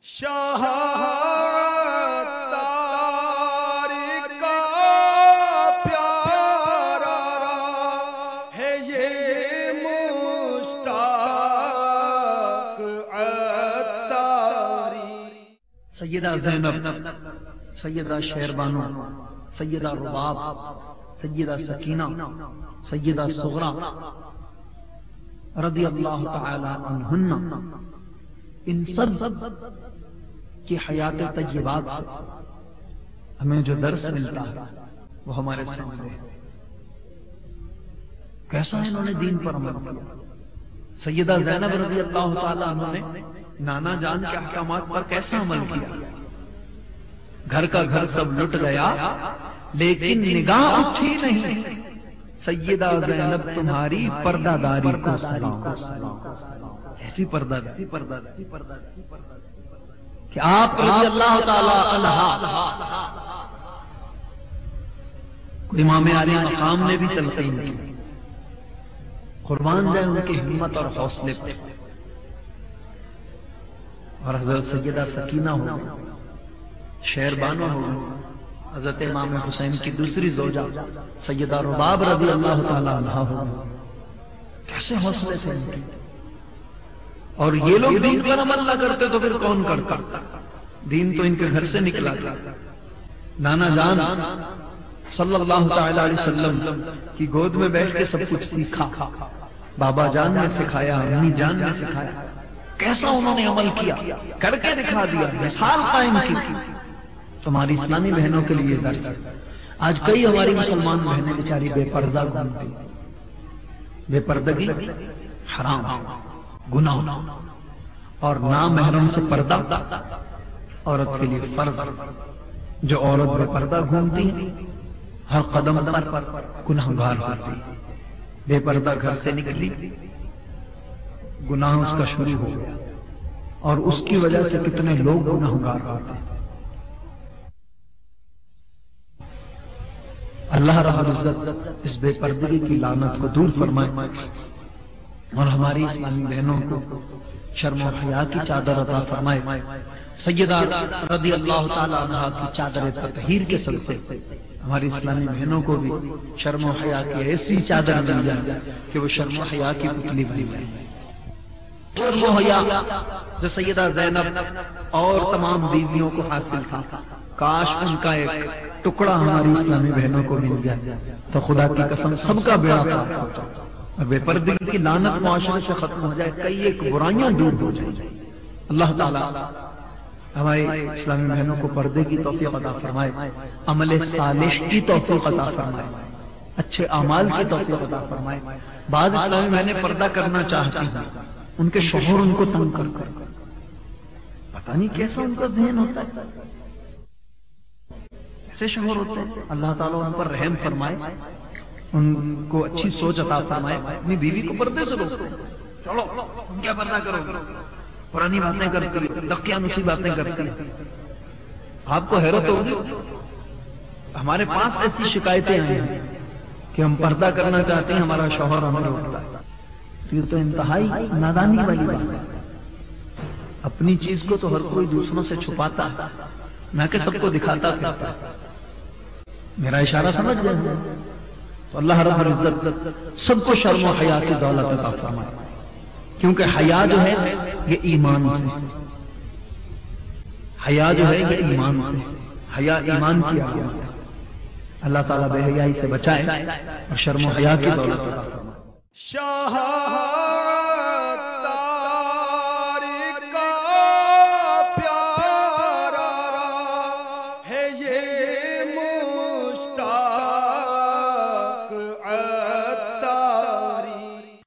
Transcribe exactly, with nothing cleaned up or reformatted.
شاہ عطار کا پیارا ہے یہ مشتاق عطاری۔ سیدہ زینب، سیدہ شہربانو، سیدہ رباب، سیدہ سکینہ، سیدہ صغرا رضی اللہ تعالی عنہن، ان سب کی حیات طیبات سے ہمیں جو درس ملتا ہے وہ ہمارے سامنے ہے۔ کیسا انہوں نے دین پر عمل کیا۔ سیدہ زینب رضی اللہ تعالی عنہ نے نانا جان کے احکامات پر کیسا عمل کیا۔ گھر کا گھر سب لٹ گیا لیکن نگاہ اٹھی نہیں، سیدہ زینب تمہاری پردہ داری کو سلام۔ ایسی پردہ داری کہ آپ رضی اللہ تعالی عنہ امام عالی مقام نے بھی تلقین کی، قربان جائے ان کی ہمت اور حوصلے پر۔ اور حضرت سیدہ سکینہ ہو، شہربانو ہو، حضرت امام حسین کی دوسری زوجہ سیدہ رباب رضی اللہ تعالی عنہ ہو، کیسے حوصلے تھے ان کے۔ اور یہ لوگ دین پر عمل نہ کرتے تو پھر کون کرتا؟ دین تو ان کے گھر سے نکلا تھا۔ نانا جان صلی اللہ تعالی علیہ وسلم کی گود میں بیٹھ کے سب کچھ سیکھا، بابا جان نے سکھایا، امی جان نے سکھایا، کیسا انہوں نے عمل کیا، کر کے دکھا دیا، مثال قائم کی۔ تمہاری اسلامی بہنوں کے لیے درس ہے۔ آج کئی ہماری مسلمان بہنیں بیچاری بے پردہ گھومتی، بے پردگی حرام، گناہ، اور نامحرم سے پردہ عورت کے لیے فرض۔ جو عورت بے پردہ گھومتی ہے ہر قدم پر گناہگار ہوتی ہے۔ بے پردہ گھر سے نکلی، گناہ اس کا شروع ہو گیا، اور اس کی وجہ سے کتنے لوگ گناہگار ہوتے ہیں۔ اللہ رب العزت اس بے پردگی کی لعنت کو دور فرمائے اور ہماری اسلامی بہنوں کو شرم و حیا کی چادر عطا فرمائے۔ سیدہ رضی اللہ تعالی عنہ کی چادر تطہیر کے صدقے ہماری اسلامی بہنوں کو بھی شرم و حیا کی ایسی چادر مل جائے کہ وہ شرم و حیا کی پتلی بن جائے۔ شرم و حیا جو سیدہ زینب اور تمام بیویوں کو حاصل تھا، کاش ان کا ایک ٹکڑا ہماری اسلامی بہنوں کو مل جائے تو خدا کی قسم سب کا بیڑا پار ہو جائے، بے پردگی کی لعنت معاشرے سے ختم ہو جائے، کئی ایک برائیاں دور ہو جائیں۔ اللہ تعالیٰ ہماری اسلامی بہنوں کو پردے کی توفیق عطا فرمائے، عمل صالح کی توفیق عطا فرمائے، اچھے اعمال کی توفیق عطا فرمائے۔ بعض اسلامی بہنیں پردہ کرنا چاہتی ہیں، ان کے شوہر ان کو تنگ کر کر، پتہ نہیں کیسا ان کا ذہن ہوتا ہے، ایسے شوہر ہوتے ہیں۔ اللہ تعالیٰ ان پر رحم فرمائے، ان کو اچھی سوچ عطا فرمائے، اپنی بیوی کو پردے سے روکو، چلو تم کیا پردہ کرو، پرانی باتیں کرتی ہو، دقیانوسی باتیں کرتی ہو۔ آپ کو حیرت ہوگی، ہمارے پاس ایسی شکایتیں آئی ہیں کہ ہم پردہ کرنا چاہتے ہیں، ہمارا شوہر ہمیں روکتا ہے۔ یہ تو انتہائی نادانی والی بات ہے۔ اپنی چیز کو تو ہر کوئی دوسروں سے چھپاتا ہے، نہ کہ سب کو دکھاتا پھرتا ہے۔ میرا اشارہ سمجھ گئے؟ تو اللہ رب العزت سب کو شرم و حیا کی دولت عطا فرمائے، کیونکہ حیا جو ہے یہ ایمان سے، حیا جو ہے یہ ایمان سے، حیا ایمان کی علامت ہے۔ اللہ تعالیٰ بے حیائی سے بچائے اور شرم و حیا کی دولت عطا فرمائے۔ شاہ